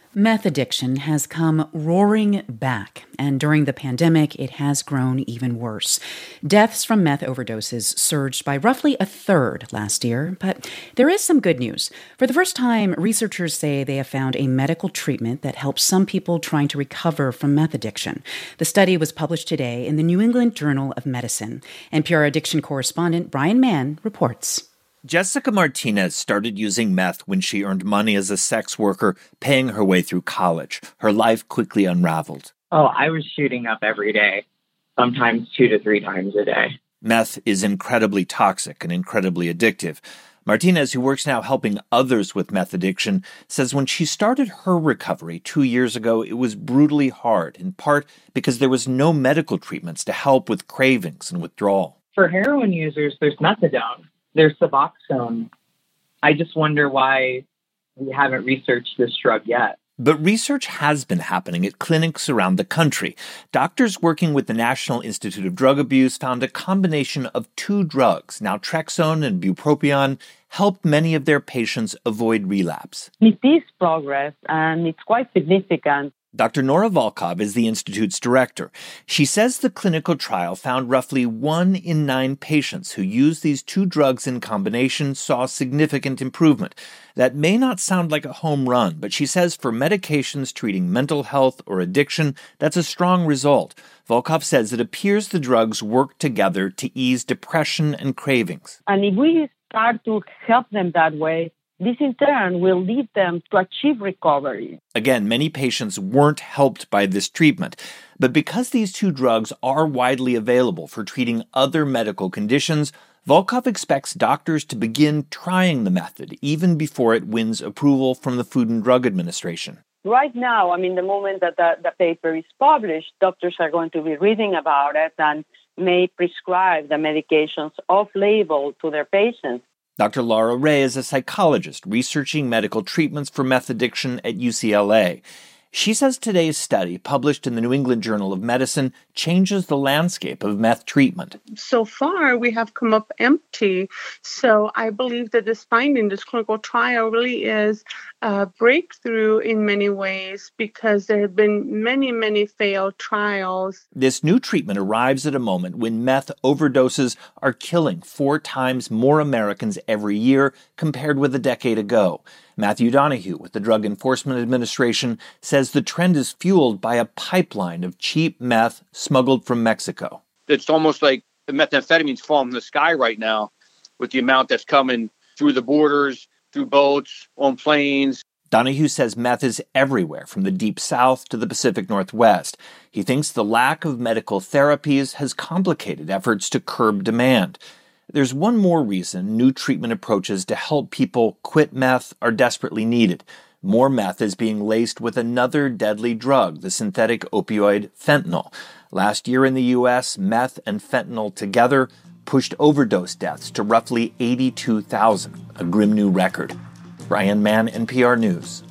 Meth addiction has come roaring back, and during the pandemic, it has grown even worse. Deaths from meth overdoses surged by roughly a third last year, but there is some good news. For the first time, researchers say they have found a medical treatment that helps some people trying to recover from meth addiction. The study was published today in the New England Journal of Medicine. NPR addiction correspondent Brian Mann reports. Jessica Martinez started using meth when she earned money as a sex worker, paying her way through college. Her life quickly unraveled. I was shooting up every day, sometimes 2 to 3 times a day. Meth is incredibly toxic and incredibly addictive. Martinez, who works now helping others with meth addiction, says when she started her recovery 2 years ago, it was brutally hard, in part because there was no medical treatments to help with cravings and withdrawal. For heroin users, there's methadone. There's Suboxone. I just wonder why we haven't researched this drug yet. But research has been happening at clinics around the country. Doctors working with the National Institute of Drug Abuse found a combination of 2 drugs, naltrexone and bupropion, helped many of their patients avoid relapse. It is progress, and it's quite significant. Dr. Nora Volkov is the Institute's director. She says the clinical trial found roughly 1 in 9 patients who used these 2 drugs in combination saw significant improvement. That may not sound like a home run, but she says for medications treating mental health or addiction, that's a strong result. Volkov says it appears the drugs work together to ease depression and cravings. And if we start to help them that way, this in turn will lead them to achieve recovery. Again, many patients weren't helped by this treatment. But because these 2 drugs are widely available for treating other medical conditions, Volkov expects doctors to begin trying the method even before it wins approval from the Food and Drug Administration. Right now, the moment that the paper is published, doctors are going to be reading about it and may prescribe the medications off-label to their patients. Dr. Laura Ray is a psychologist researching medical treatments for meth addiction at UCLA. She says today's study, published in the New England Journal of Medicine, changes the landscape of meth treatment. So far, we have come up empty. So I believe that this finding, this clinical trial, really is a breakthrough in many ways because there have been many, many failed trials. This new treatment arrives at a moment when meth overdoses are killing 4 times more Americans every year compared with a decade ago. Matthew Donahue with the Drug Enforcement Administration says the trend is fueled by a pipeline of cheap meth smuggled from Mexico. It's almost like the methamphetamine's falling from the sky right now with the amount that's coming through the borders, through boats, on planes. Donahue says meth is everywhere from the Deep South to the Pacific Northwest. He thinks the lack of medical therapies has complicated efforts to curb demand. There's one more reason new treatment approaches to help people quit meth are desperately needed. More meth is being laced with another deadly drug, the synthetic opioid fentanyl. Last year in the U.S., meth and fentanyl together pushed overdose deaths to roughly 82,000, a grim new record. Brian Mann, NPR News.